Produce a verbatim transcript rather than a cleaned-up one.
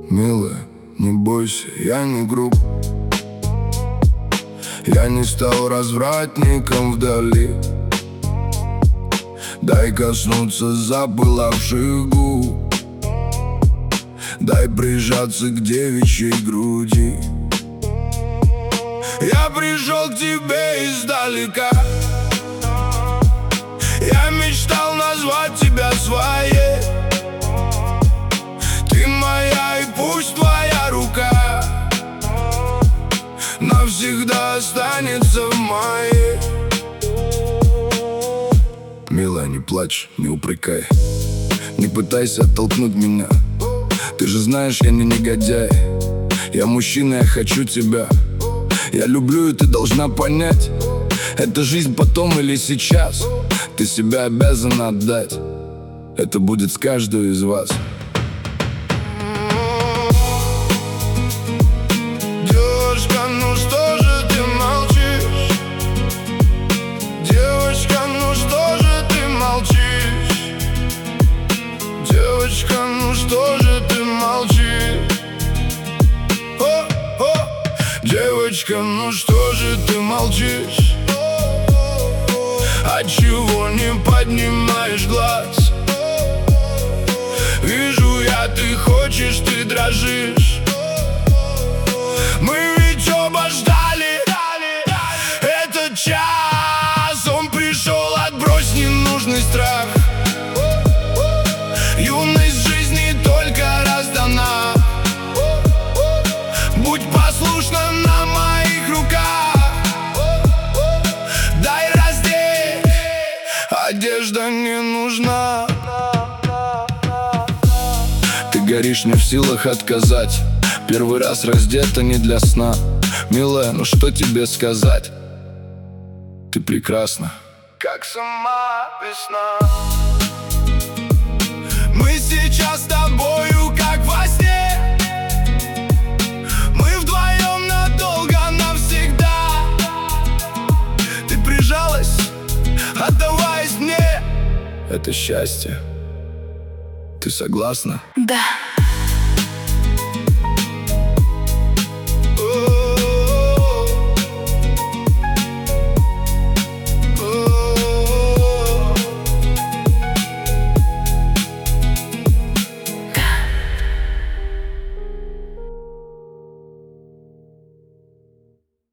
Милая, не бойся, я не груб. Я не стал развратником вдали. Дай коснуться запылавших губ, дай прижаться к девичьей груди. Я пришел к тебе издалека. Я мечтал назвать тебя своей. Ты моя, и пусть твоя рука навсегда останется в моей. Милая, не плачь, не упрекай, не пытайся оттолкнуть меня. Ты же знаешь, я не негодяй. Я мужчина, я хочу тебя. Я люблю, и ты должна понять. Это жизнь потом или сейчас. Ты себя обязана отдать. Это будет с каждой из вас. Девочка, ну что же ты молчишь? Девочка, ну что же ты молчишь? Девочка, ну что же ты молчишь? О, о! Девочка, ну что же ты молчишь? Отчего не поднимаешь глаз? Вижу я, ты хочешь, ты дрожишь. Мы ведь оба ждали этот час. Он пришел, отбрось ненужный страх. Юность жизни только раз дана. Будь послушна на моих руках. Дай раздеть, одежда не нужна. Ты горишь, не в силах отказать. Первый раз раздета не для сна. Милая, ну что тебе сказать? Ты прекрасна, как сама весна. Мы сейчас с тобою как во сне. Мы вдвоем надолго, навсегда. Ты прижалась, отдаваясь мне. это счастье. Ты согласна? Да.